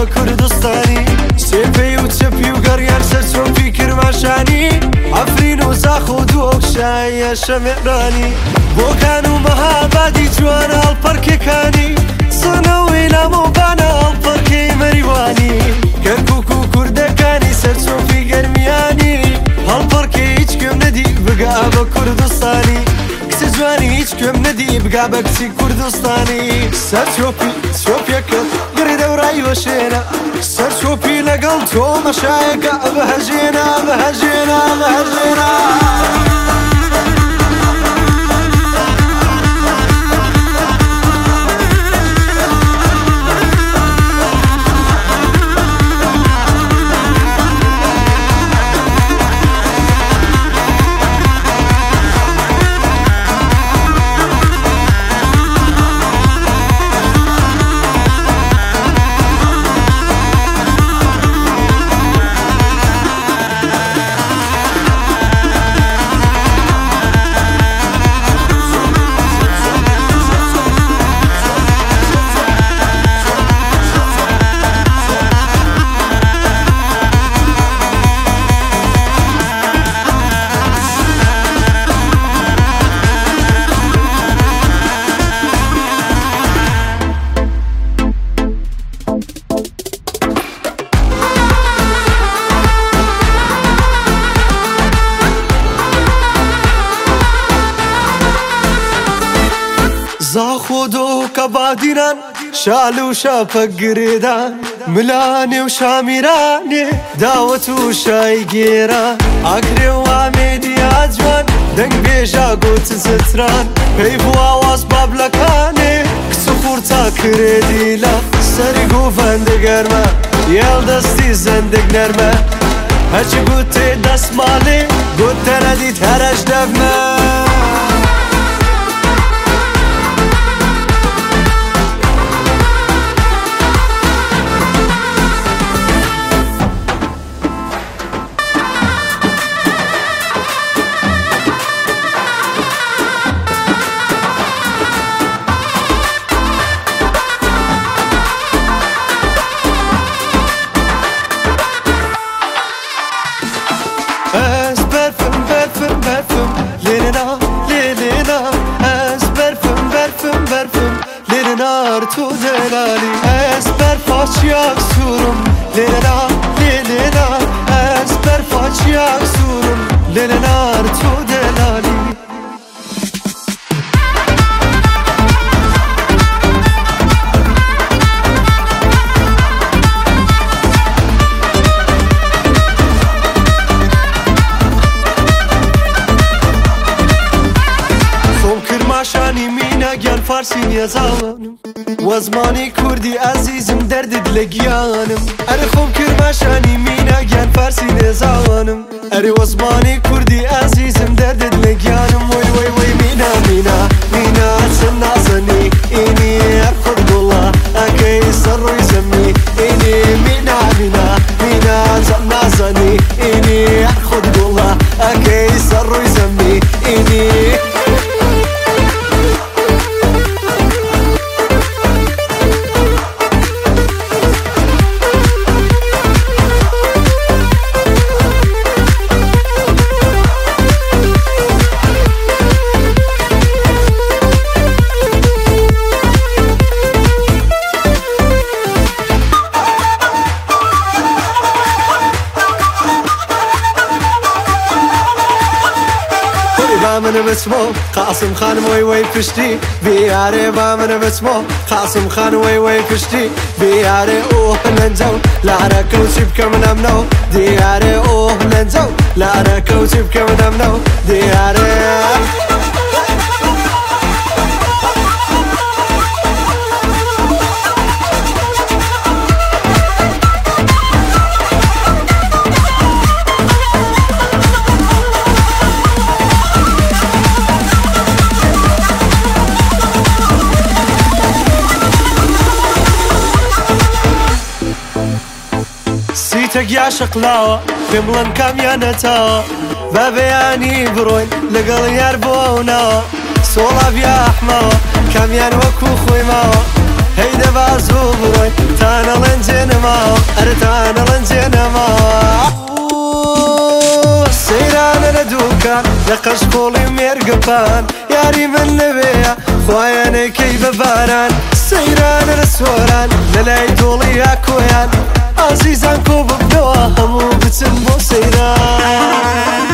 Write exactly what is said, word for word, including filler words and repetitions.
بە کوردستانی سێپەی و چەپی و گەڕیان سەر چۆپی کرماشانی ئەفرین و زاخ و دووەکشایە شەمێرانی بۆکان و مەهابادی جوانە هەڵپەرکێکانی سنەوەی لام و بانە هەڵپەرکەی مەریوانی کەرکووک و کوردەکانی سەر چۆپی گەرمیانی هەڵپەرکەی هیچ کوێم نەدی بگا بە کوردستانی کچە جوانی هیچ کوێم نەدی بگا بە کچی کوردستانی سەر چۆپی چۆپیەکە گڕی دەورایی وەشێنە سەر چۆپی لەگەڵ تۆ مەشایەکە بەهەژێنە بەهەژێنە بەهەژێنە زاخۆ دۆکە بادیران شال و شاپە گرێدان ملانێ و شامیرانێ داوەت و شای گێران ئاگرێ و ئامێدیا جوان دەنگ بێژا گۆت زتران پێی بواواز بابلەکانێ کچ و خوورتا کرێدیلا سەری گوڤەندە گەرمە یێڵ دەستی زەندێک نەرمە هەچی گوتێ دەسماڵێ گوت تەنەدیت هەرەش دەبمە تو دلالی از برفاچیاک سورم لیلا لیلا از برفاچیاک سورم لیلا تو دلالی خۆم کرماشانی مینە گیان فارسی نیەزاوانم وەزمانی کوردی ئازیزم دەردت لە گیانم ئەرێ خۆم کرماشانی مینە گیان فارسی نێزاوانم ئەرێ وەزمانی کوردی ئازیزم دەردت لە گیانم وەی وەی وەی مینا مینا مینا چەند نازەنی ئینی هەر خودگوڵە ئەکەی سەر ڕووی زەمی ئینی مینا مینا مینا چەند نازەنی ئینی هەر خودگوڵە ئەکەی سەر ڕووی زەمی ئینی من بسمو قاسم خان وی وی پشتی بیاره با من بسمو قاسم خان وی وی پشتی بیاره اوه لنجو لارا کوچی بکم نمنو دیاره اوه لنجو لارا کوچی بکم نمنو دیاره سیتەک یا شەقلاوە پێم بڵێن کامیانەتەوە بە بەیانی بڕۆین لەگەڵ یار بۆ ئەونەوە سۆڵاو یا ئەحمەوە کامیان وەکو خۆی ماوە هەیدە بازوو بڕۆین تانەڵەنجێنەماوە ئەرە تانەڵەنجێنەماوە سەیرانە لە دووکان لە قەشقۆڵی مێرگەپان یاری من نەوەیە خوایانەکەی بەباران سەیرانە لە سۆران لە لای دۆڵی یاکۆیان ئازیزان کۆ ببنەوە هەموو بچن بۆ سەیران